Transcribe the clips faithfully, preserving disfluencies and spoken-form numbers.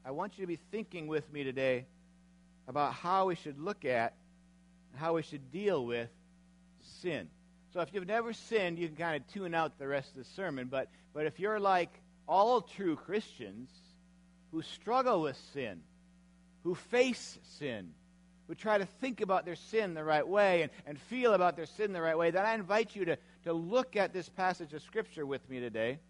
I want you to be thinking with me today about how we should look at and how we should deal with sin. So if you've never sinned, you can kind of tune out the rest of the sermon. But, but if you're like all true Christians who struggle with sin, who face sin, who try to think about their sin the right way and, and feel about their sin the right way, then I invite you to, to look at this passage of Scripture with me today.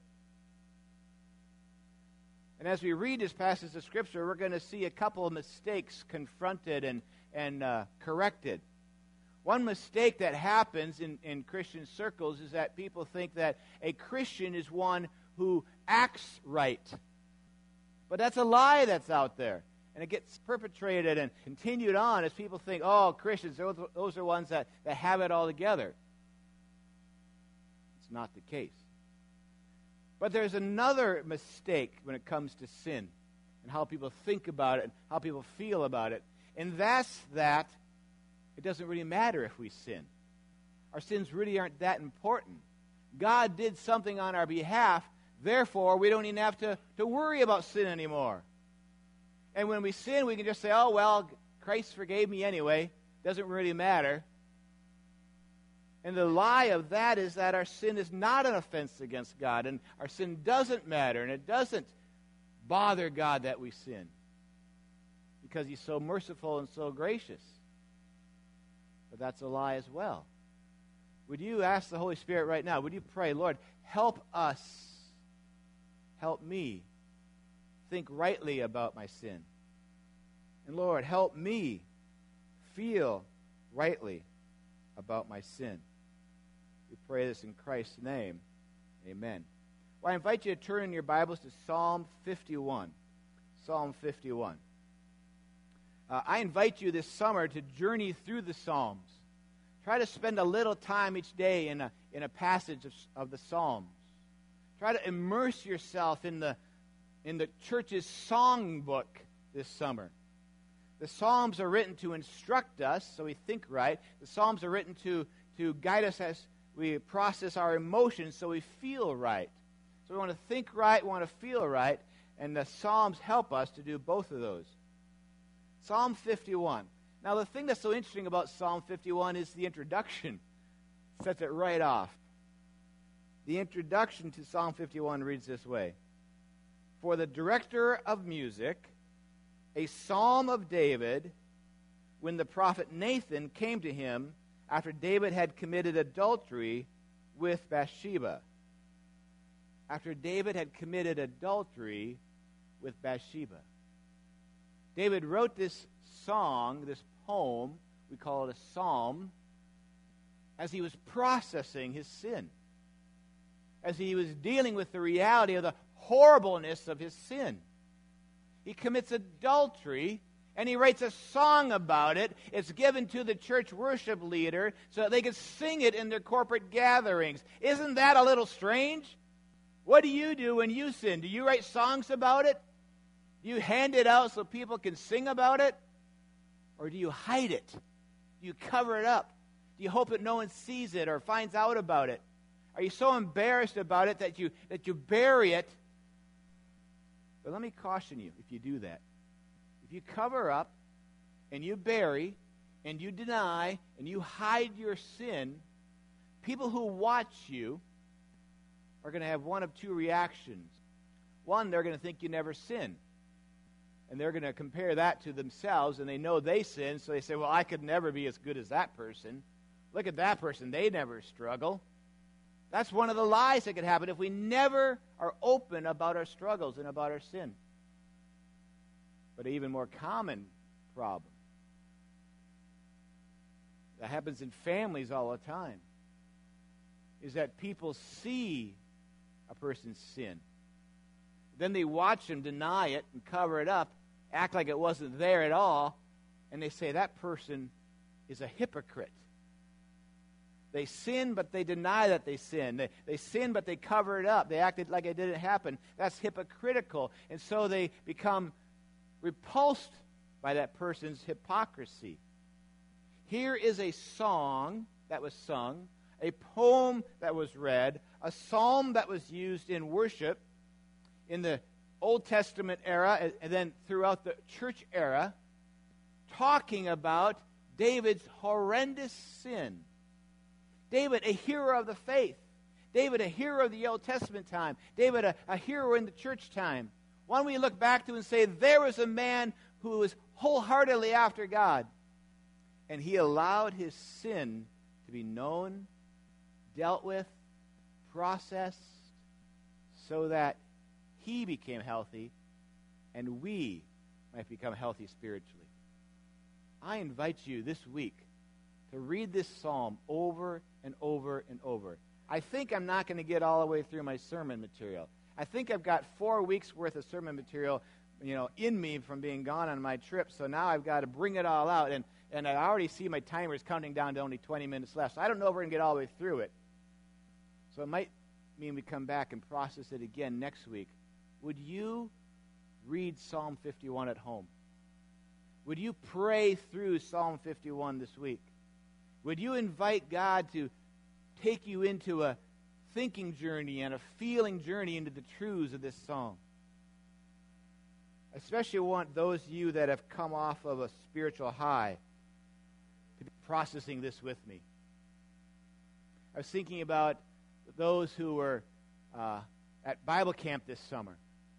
And as we read this passage of Scripture, we're going to see a couple of mistakes confronted and, and uh, corrected. One mistake that happens in, in Christian circles is that people think that a Christian is one who acts right. But that's a lie that's out there. And it gets perpetrated and continued on as people think, oh, Christians, those, those are ones that, that have it all together. It's not the case. But there's another mistake when it comes to sin and how people think about it and how people feel about it. And that's that it doesn't really matter if we sin. Our sins really aren't that important. God did something on our behalf, therefore we don't even have to, to worry about sin anymore. And when we sin, we can just say, oh, well, Christ forgave me anyway. Doesn't really matter. And the lie of that is that our sin is not an offense against God, and our sin doesn't matter, and it doesn't bother God that we sin, because He's so merciful and so gracious. But that's a lie as well. Would you ask the Holy Spirit right now, would you pray, Lord, help us, help me think rightly about my sin. And Lord, help me feel rightly about my sin. We pray this in Christ's name. Amen. Well, I invite you to turn in your Bibles to Psalm fifty-one. Psalm fifty-one. Uh, I invite you this summer to journey through the Psalms. Try to spend a little time each day in a, in a passage of, of the Psalms. Try to immerse yourself in the, in the church's songbook this summer. The Psalms are written to instruct us so we think right. The Psalms are written to, to guide us as we process our emotions so we feel right. So we want to think right, we want to feel right, and the Psalms help us to do both of those. Psalm fifty-one. Now, the thing that's so interesting about Psalm fifty-one is the introduction. Sets it right off. The introduction to Psalm fifty-one reads this way. For the director of music, a psalm of David, when the prophet Nathan came to him after David had committed adultery with Bathsheba. After David had committed adultery with Bathsheba. David wrote this song, this poem, we call it a psalm, as he was processing his sin, as he was dealing with the reality of the horribleness of his sin. He commits adultery, and he writes a song about it. It's given to the church worship leader so that they can sing it in their corporate gatherings. Isn't that a little strange? What do you do when you sin? Do you write songs about it? Do you hand it out so people can sing about it? Or do you hide it? Do you cover it up? Do you hope that no one sees it or finds out about it? Are you so embarrassed about it that you that you bury it? But let me caution you if you do that. If you cover up and you bury and you deny and you hide your sin, people who watch you are going to have one of two reactions. One, they're going to think you never sin. And they're going to compare that to themselves, and they know they sin, so they say, well, I could never be as good as that person. Look at that person. They never struggle. That's one of the lies that could happen if we never are open about our struggles and about our sin. But an even more common problem that happens in families all the time is that people see a person's sin. Then they watch them deny it and cover it up, act like it wasn't there at all, and they say that person is a hypocrite. They sin, but they deny that they sin. They, they sin, but they cover it up. They acted like it didn't happen. That's hypocritical. And so they become repulsed by that person's hypocrisy. Here is a song that was sung, a poem that was read, a psalm that was used in worship in the Old Testament era and then throughout the church era, talking about David's horrendous sin. David, a hero of the faith. David, a hero of the Old Testament time. David, a, a hero in the church time. One we look back to and say, there was a man who was wholeheartedly after God. And he allowed his sin to be known, dealt with, processed, so that he became healthy and we might become healthy spiritually. I invite you this week to read this psalm over and over and over. I think I'm not going to get all the way through my sermon material. I think I've got four weeks worth of sermon material, you know, in me from being gone on my trip. So now I've got to bring it all out. And, and I already see my timers counting down to only twenty minutes left. So I don't know if we're going to get all the way through it. So it might mean we come back and process it again next week. Would you read Psalm fifty-one at home? Would you pray through Psalm fifty-one this week? Would you invite God to take you into a thinking journey and a feeling journey into the truths of this psalm? I especially want those of you that have come off of a spiritual high to be processing this with me. I was thinking about those who were uh, at Bible camp this summer,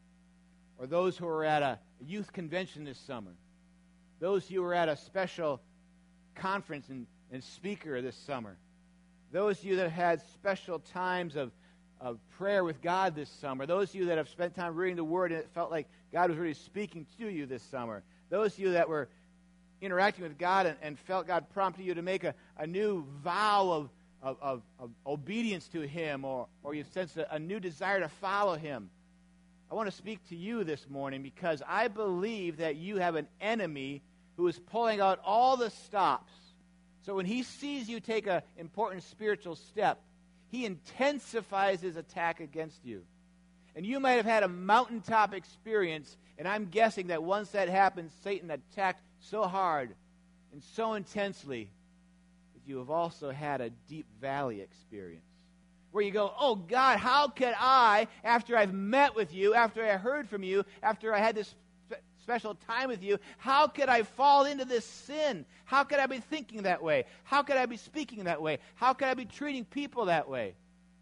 or those who were at a youth convention this summer, those who were at a special conference and, and speaker this summer, those of you that had special times of, of prayer with God this summer, those of you that have spent time reading the Word and it felt like God was really speaking to you this summer, those of you that were interacting with God and, and felt God prompting you to make a, a new vow of, of, of, of obedience to Him, or, or you sense a, a new desire to follow Him. I want to speak to you this morning because I believe that you have an enemy who is pulling out all the stops. So when he sees you take an important spiritual step, he intensifies his attack against you. And you might have had a mountaintop experience, and I'm guessing that once that happened, Satan attacked so hard and so intensely that you have also had a deep valley experience, where you go, oh God, how could I, after I've met with you, after I heard from you, after I had this spe- special time with you, how could I fall into this sin? How could I be thinking that way? How could I be speaking that way? How could I be treating people that way?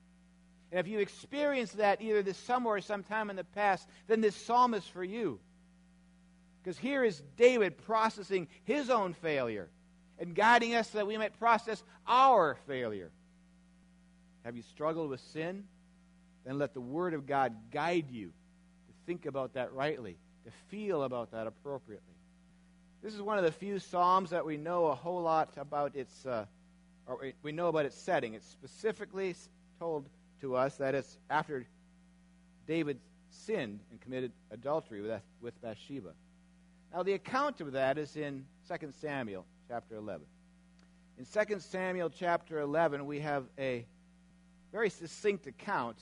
And if you experienced that either this summer or sometime in the past, then this psalm is for you. Because here is David processing his own failure and guiding us so that we might process our failure. Have you struggled with sin? Then let the Word of God guide you to think about that rightly, to feel about that appropriately. This is one of the few psalms that we know a whole lot about its, uh, or we know about its setting. It's specifically told to us that it's after David sinned and committed adultery with, with Bathsheba. Now, the account of that is in Second Samuel chapter eleven. In Second Samuel chapter eleven, we have a very succinct account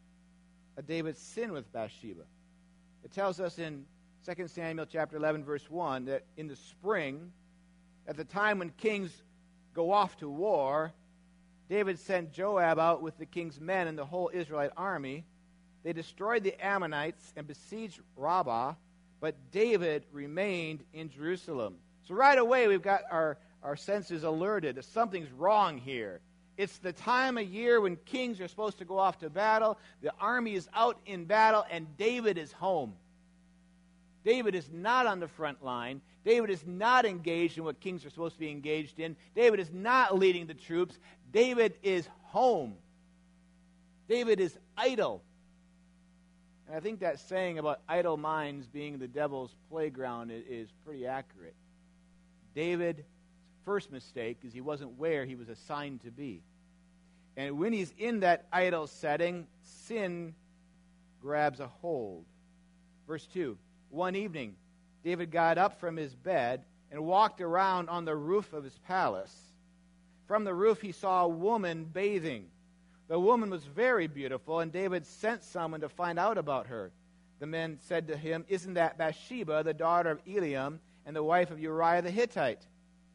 of David's sin with Bathsheba. It tells us in Second Samuel chapter eleven, verse one, that in the spring, at the time when kings go off to war, David sent Joab out with the king's men and the whole Israelite army. They destroyed the Ammonites and besieged Rabbah, but David remained in Jerusalem. So right away we've got our, our senses alerted that something's wrong here. It's the time of year when kings are supposed to go off to battle. The army is out in battle, and David is home. David is not on the front line. David is not engaged in what kings are supposed to be engaged in. David is not leading the troops. David is home. David is idle. And I think that saying about idle minds being the devil's playground is, is pretty accurate. David's first mistake is he wasn't where he was assigned to be. And when he's in that idle setting, sin grabs a hold. Verse two, one evening, David got up from his bed and walked around on the roof of his palace. From the roof he saw a woman bathing. The woman was very beautiful, and David sent someone to find out about her. The men said to him, "Isn't that Bathsheba, the daughter of Eliam, and the wife of Uriah the Hittite?"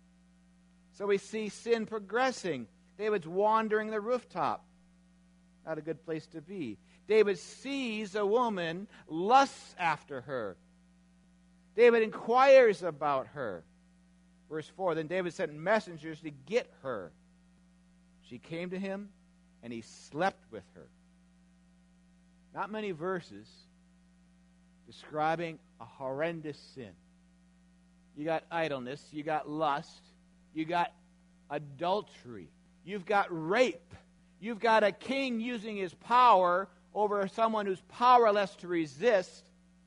So we see sin progressing. David's wandering the rooftop. Not a good place to be. David sees a woman, lusts after her. David inquires about her. Verse four, then David sent messengers to get her. She came to him, and he slept with her. Not many verses describing a horrendous sin. You got idleness, you got lust, you got adultery, you've got rape, you've got a king using his power over someone who's powerless to resist.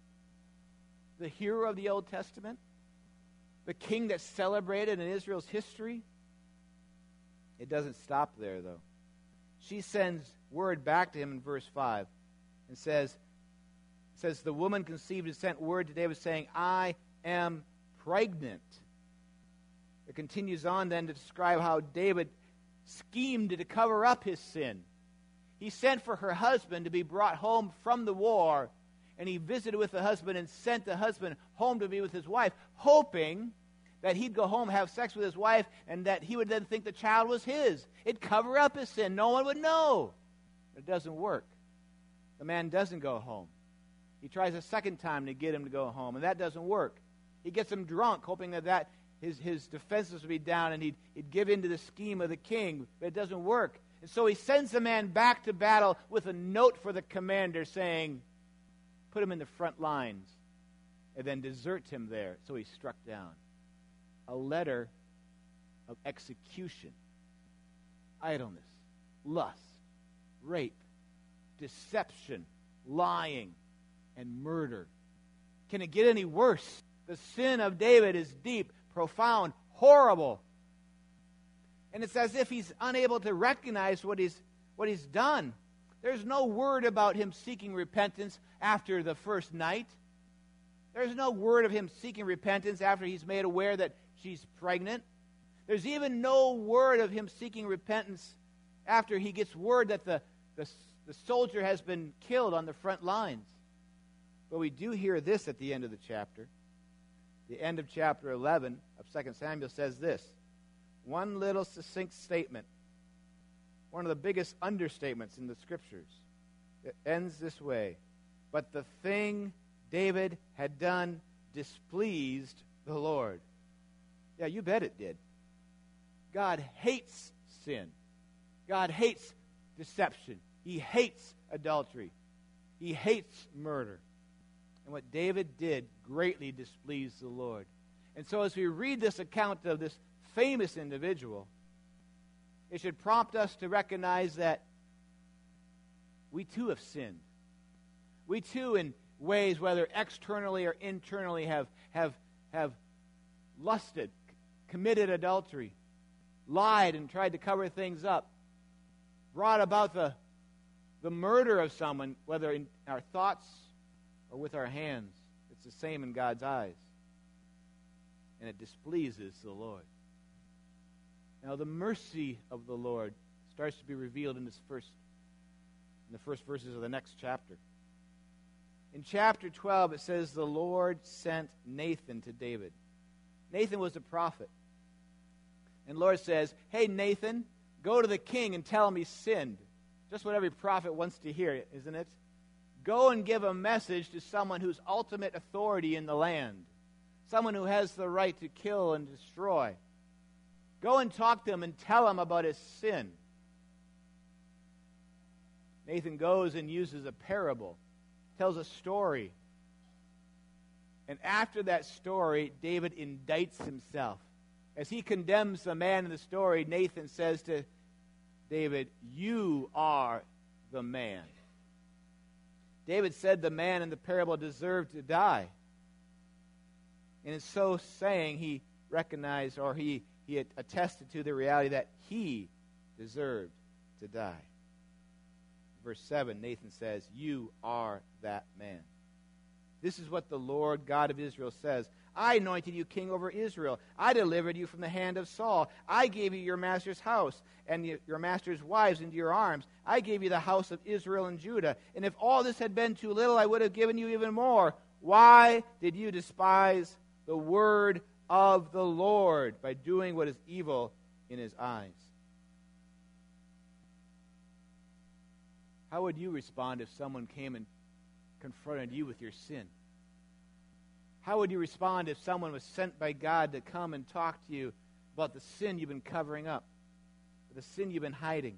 The hero of the Old Testament, the king that's celebrated in Israel's history. It doesn't stop there, though. She sends word back to him in verse five and says, says the woman conceived and sent word to David saying, I am pregnant. It continues on then to describe how David schemed to cover up his sin. He sent for her husband to be brought home from the war, and he visited with the husband and sent the husband home to be with his wife, hoping that he'd go home, have sex with his wife, and that he would then think the child was his. It'd cover up his sin. No one would know. It doesn't work. The man doesn't go home. He tries a second time to get him to go home, and that doesn't work. He gets him drunk, hoping that, that his, his defenses would be down and he'd, he'd give in to the scheme of the king, but it doesn't work. And so he sends the man back to battle with a note for the commander saying, put him in the front lines, and then desert him there. So he's struck down. A letter of execution. Idleness, lust, rape, deception, lying, and murder. Can it get any worse? The sin of David is deep, profound, horrible. And it's as if he's unable to recognize what he's, what he's done. There's no word about him seeking repentance after the first night. There's no word of him seeking repentance after he's made aware that she's pregnant. There's even no word of him seeking repentance after he gets word that the, the, the soldier has been killed on the front lines. But we do hear this at the end of the chapter. The end of chapter eleven of Second Samuel says this. One little succinct statement. One of the biggest understatements in the Scriptures. It ends this way. But the thing David had done displeased the Lord. Yeah, you bet it did. God hates sin. God hates deception. He hates adultery. He hates murder. And what David did greatly displeased the Lord. And so as we read this account of this famous individual, it should prompt us to recognize that we too have sinned. We too, in ways, whether externally or internally, have, have, have lusted, c- committed adultery, lied and tried to cover things up, brought about the, the murder of someone, whether in our thoughts or with our hands. It's the same in God's eyes. And it displeases the Lord. Now, the mercy of the Lord starts to be revealed in this first, in the first verses of the next chapter. In chapter twelve, it says, the Lord sent Nathan to David. Nathan was a prophet. And the Lord says, hey, Nathan, go to the king and tell him he's sinned. Just what every prophet wants to hear, isn't it? Go and give a message to someone who's ultimate authority in the land. Someone who has the right to kill and destroy. Go and talk to him and tell him about his sin. Nathan goes and uses a parable, tells a story. And after that story, David indicts himself. As he condemns the man in the story, Nathan says to David, you are the man. David said the man in the parable deserved to die. And in so saying, he recognized, or he, he attested to the reality that he deserved to die. Verse seven, Nathan says, you are that man. This is what the Lord God of Israel says. I anointed you king over Israel. I delivered you from the hand of Saul. I gave you your master's house and your master's wives into your arms. I gave you the house of Israel and Judah. And if all this had been too little, I would have given you even more. Why did you despise the word of the Lord by doing what is evil in his eyes? How would you respond if someone came and confronted you with your sin? How would you respond if someone was sent by God to come and talk to you about the sin you've been covering up, the sin you've been hiding?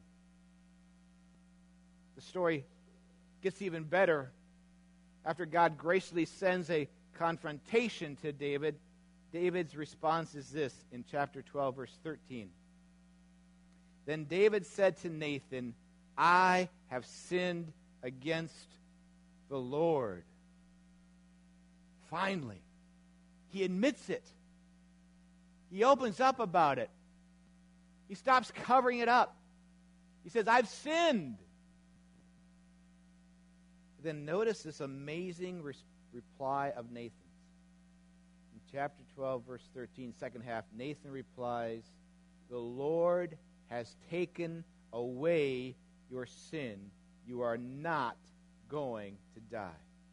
The story gets even better after God graciously sends a confrontation to David. David's response is this in chapter twelve, verse thirteen. Then David said to Nathan, I have sinned against the Lord. Finally, he admits it. He opens up about it. He stops covering it up. He says, I've sinned. Then notice this amazing res- reply of Nathan. In chapter twelve, verse thirteen, second half, Nathan replies, the Lord has taken away your sin. You are not going to die.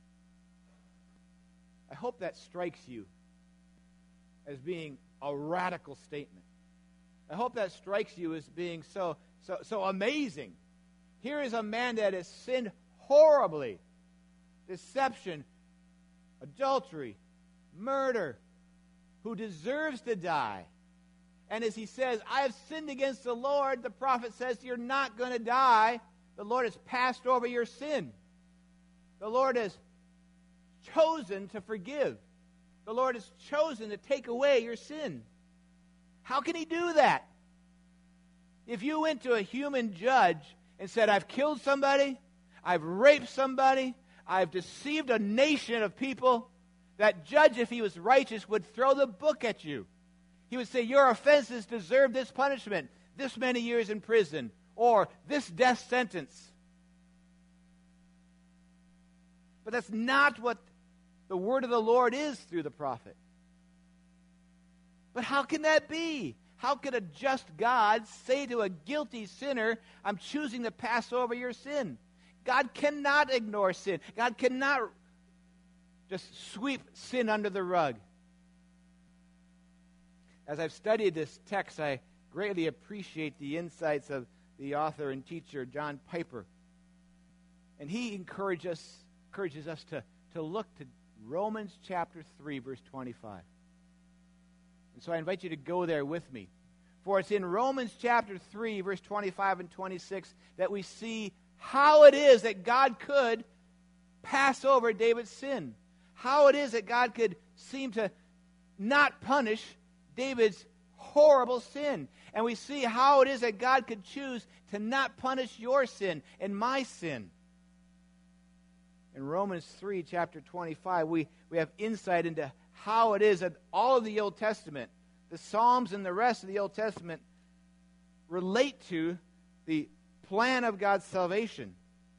I hope that strikes you as being a radical statement. I hope that strikes you as being so so so amazing. Here is a man that has sinned horribly. Deception, adultery, murder, who deserves to die. And as he says, I have sinned against the Lord, the prophet says, you're not going to die. The Lord has passed over your sin. The Lord has chosen to forgive. The Lord has chosen to take away your sin. How can he do that? If you went to a human judge and said, I've killed somebody, I've raped somebody, I've deceived a nation of people, that judge, if he was righteous, would throw the book at you. He would say, your offenses deserve this punishment, this many years in prison, or this death sentence. But that's not what the word of the Lord is through the prophet. But how can that be? How could a just God say to a guilty sinner, I'm choosing to pass over your sin? God cannot ignore sin. God cannot just sweep sin under the rug. As I've studied this text, I greatly appreciate the insights of the author and teacher, John Piper. And he encourages us, encourages us to, to look to Romans chapter three, verse twenty-five. And so I invite you to go there with me. For it's in Romans chapter three, verse twenty-five and twenty-six, that we see how it is that God could pass over David's sin. How it is that God could seem to not punish David's horrible sin. And we see how it is that God could choose to not punish your sin and my sin. In Romans three, chapter twenty-five, we, we have insight into how it is that all of the Old Testament, the Psalms and the rest of the Old Testament, relate to the plan of God's salvation.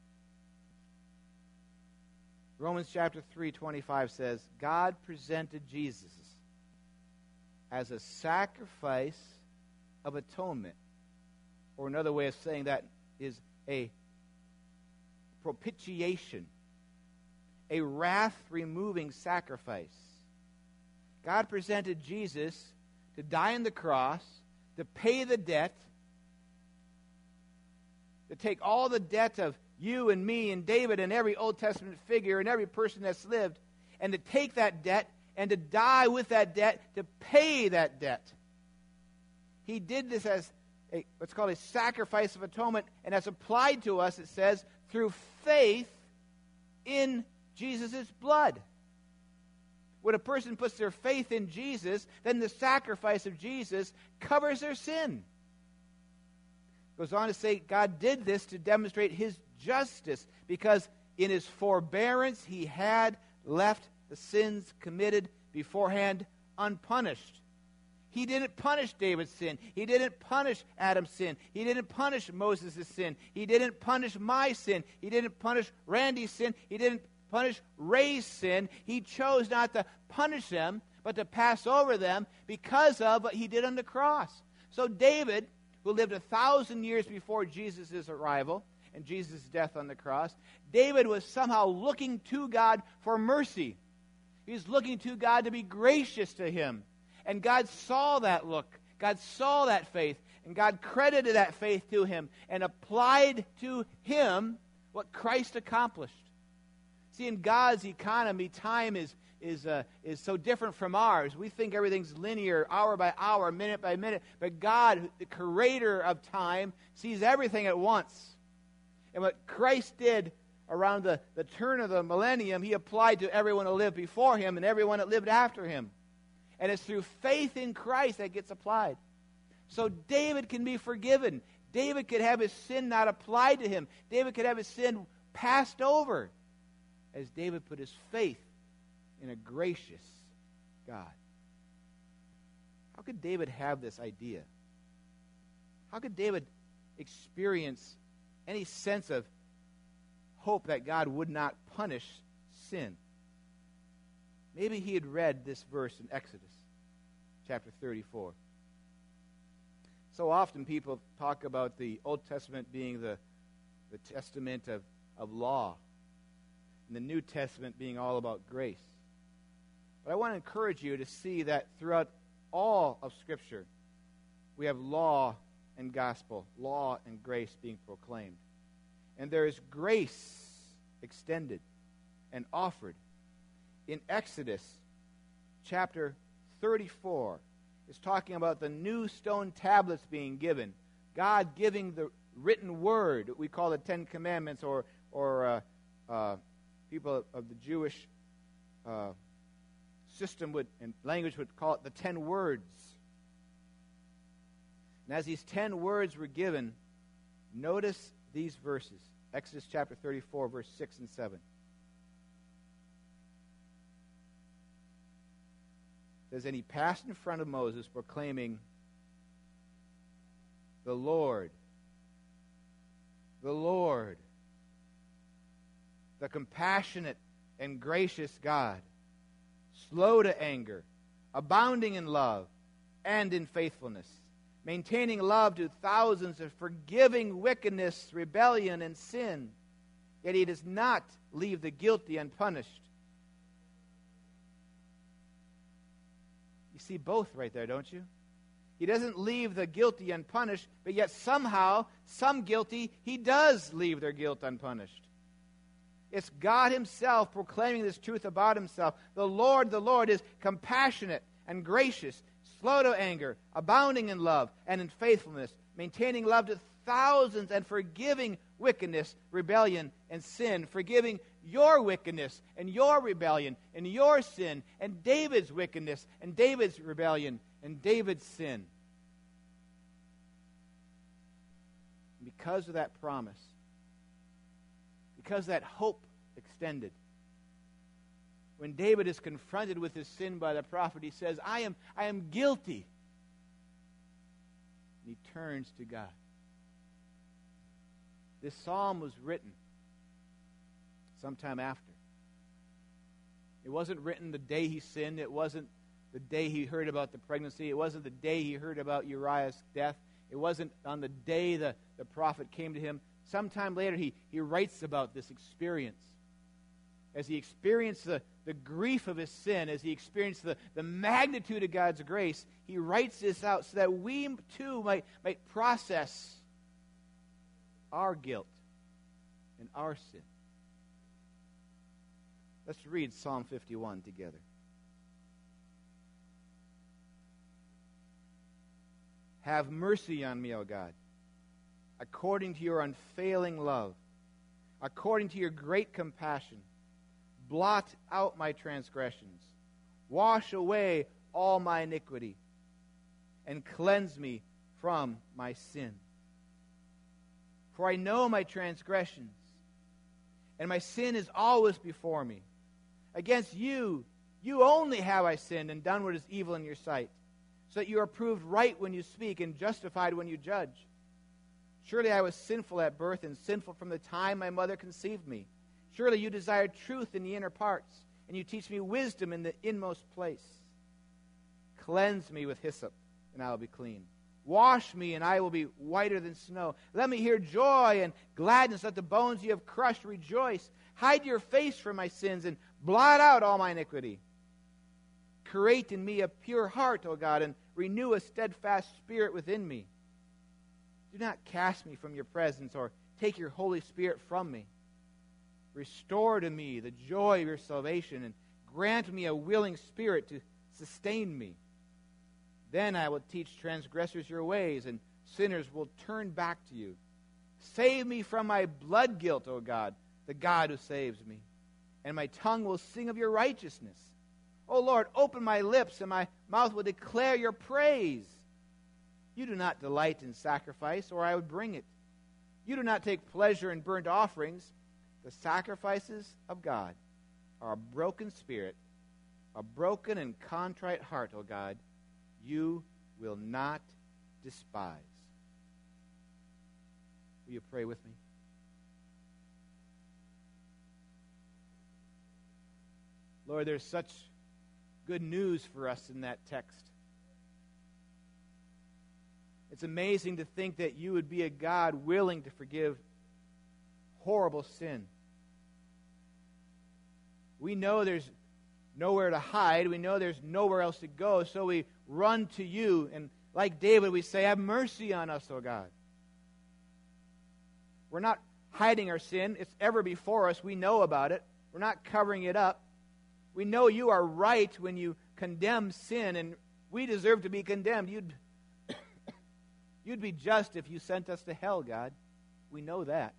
Romans chapter three, twenty-five says, God presented Jesus as a sacrifice of atonement. Or another way of saying that is a propitiation, a wrath-removing sacrifice. God presented Jesus to die on the cross, to pay the debt, to take all the debt of you and me and David and every Old Testament figure and every person that's lived, and to take that debt and to die with that debt, to pay that debt. He did this as a, what's called a sacrifice of atonement, and as applied to us, it says, through faith in Jesus' blood. When a person puts their faith in Jesus, then the sacrifice of Jesus covers their sin. Goes on to say God did this to demonstrate his justice, because in his forbearance he had left the sins committed beforehand unpunished. He didn't punish David's sin. He didn't punish Adam's sin. He didn't punish Moses' sin. He didn't punish my sin. He didn't punish Randy's sin. He didn't punish Ray's sin. He chose not to punish them, but to pass over them because of what he did on the cross. So David, who lived a thousand years before Jesus' arrival and Jesus' death on the cross, David was somehow looking to God for mercy. He was looking to God to be gracious to him. And God saw that look. God saw that faith. And God credited that faith to him and applied to him what Christ accomplished. See, in God's economy, time is is uh, is so different from ours. We think everything's linear, hour by hour, minute by minute. But God, the creator of time, sees everything at once. And what Christ did around the, the turn of the millennium, he applied to everyone who lived before him and everyone that lived after him. And it's through faith in Christ that gets applied. So David can be forgiven. David could have his sin not applied to him. David could have his sin passed over as David put his faith in a gracious God. How could David have this idea? How could David experience any sense of hope that God would not punish sin? Maybe he had read this verse in Exodus chapter thirty-four. So often people talk about the Old Testament being the, the testament of, of law, and the New Testament being all about grace. But I want to encourage you to see that throughout all of Scripture, we have law and gospel, law and grace being proclaimed. And there is grace extended and offered. In Exodus chapter thirty-four, it's talking about the new stone tablets being given. God giving the written word, we call the Ten Commandments, or or uh, uh, people of the Jewish uh, system would and language would call it the ten words. And as these ten words were given, notice these verses. Exodus chapter thirty-four, verse six and seven. It says, and he passed in front of Moses, proclaiming, the Lord, the Lord, the compassionate and gracious God, slow to anger, abounding in love and in faithfulness, maintaining love to thousands, and forgiving wickedness, rebellion, and sin. Yet he does not leave the guilty unpunished. You see both right there, don't you? He doesn't leave the guilty unpunished, but yet somehow, some guilty, he does leave their guilt unpunished. It's God himself proclaiming this truth about himself. The Lord, the Lord is compassionate and gracious, slow to anger, abounding in love and in faithfulness, maintaining love to thousands, and forgiving wickedness, rebellion, and sin, forgiving your wickedness and your rebellion and your sin, and David's wickedness and David's rebellion and David's sin. Because of that promise, because that hope extended, when David is confronted with his sin by the prophet, he says, I am, I am guilty. And he turns to God. This psalm was written sometime after. It wasn't written the day he sinned. It wasn't the day he heard about the pregnancy. It wasn't the day he heard about Uriah's death. It wasn't on the day the, the prophet came to him. Sometime later, he, he writes about this experience. As he experienced the, the grief of his sin, as he experienced the, the magnitude of God's grace, he writes this out so that we too might, might process our guilt and our sin. Let's read Psalm fifty-one together. Have mercy on me, O God, according to your unfailing love, according to your great compassion. Blot out my transgressions. Wash away all my iniquity, and cleanse me from my sin. For I know my transgressions, and my sin is always before me. Against you, you only have I sinned and done what is evil in your sight, so that you are proved right when you speak and justified when you judge. Surely I was sinful at birth and sinful from the time my mother conceived me. Surely you desire truth in the inner parts, and you teach me wisdom in the inmost place. Cleanse me with hyssop, and I will be clean. Wash me, and I will be whiter than snow. Let me hear joy and gladness. Let the bones you have crushed rejoice. Hide your face from my sins, and blot out all my iniquity. Create in me a pure heart, O God, and renew a steadfast spirit within me. Do not cast me from your presence, or take your Holy Spirit from me. Restore to me the joy of your salvation, and grant me a willing spirit to sustain me. Then I will teach transgressors your ways, and sinners will turn back to you. Save me from my blood guilt, O God, the God who saves me, and my tongue will sing of your righteousness. O Lord, open my lips, and my mouth will declare your praise. You do not delight in sacrifice, or I would bring it. You do not take pleasure in burnt offerings. The sacrifices of God are a broken spirit, a broken and contrite heart, O God, you will not despise. Will you pray with me? Lord, there's such good news for us in that text. It's amazing to think that you would be a God willing to forgive horrible sin. We know there's nowhere to hide. We know there's nowhere else to go, so we run to you. And like David, we say, have mercy on us, O God. We're not hiding our sin. It's ever before us. We know about it. We're not covering it up. We know you are right when you condemn sin, and we deserve to be condemned. You'd, you'd be just if you sent us to hell, God. We know that.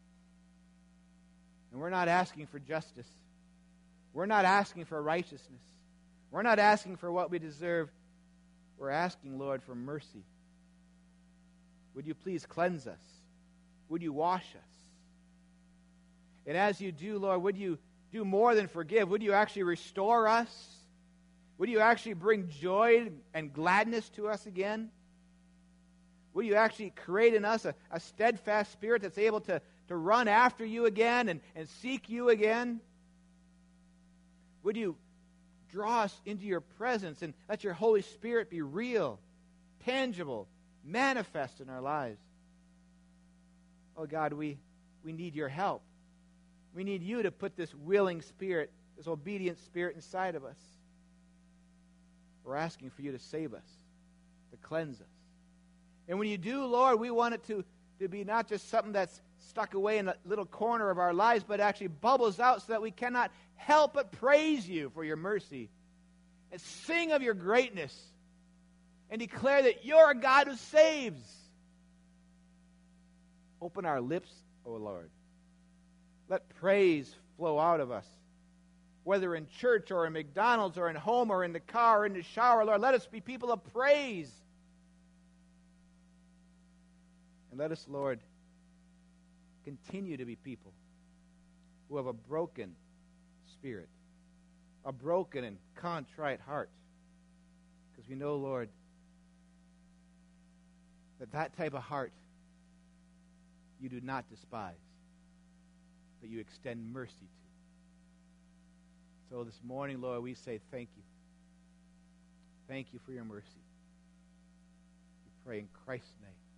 And we're not asking for justice. We're not asking for righteousness. We're not asking for what we deserve. We're asking, Lord, for mercy. Would you please cleanse us? Would you wash us? And as you do, Lord, would you do more than forgive? Would you actually restore us? Would you actually bring joy and gladness to us again? Will you actually create in us a, a steadfast spirit that's able to, to run after you again and, and seek you again? Would you draw us into your presence and let your Holy Spirit be real, tangible, manifest in our lives? Oh God, we, we need your help. We need you to put this willing spirit, this obedient spirit inside of us. We're asking for you to save us, to cleanse us. And when you do, Lord, we want it to, to be not just something that's stuck away in a little corner of our lives, but actually bubbles out so that we cannot help but praise you for your mercy and sing of your greatness and declare that you're a God who saves. Open our lips, O Lord. Let praise flow out of us, whether in church or in McDonald's or in home or in the car or in the shower. Lord, let us be people of praise. And let us, Lord, continue to be people who have a broken spirit, a broken and contrite heart. Because we know, Lord, that that type of heart you do not despise, but you extend mercy to. So this morning, Lord, we say thank you. Thank you for your mercy. We pray in Christ's name.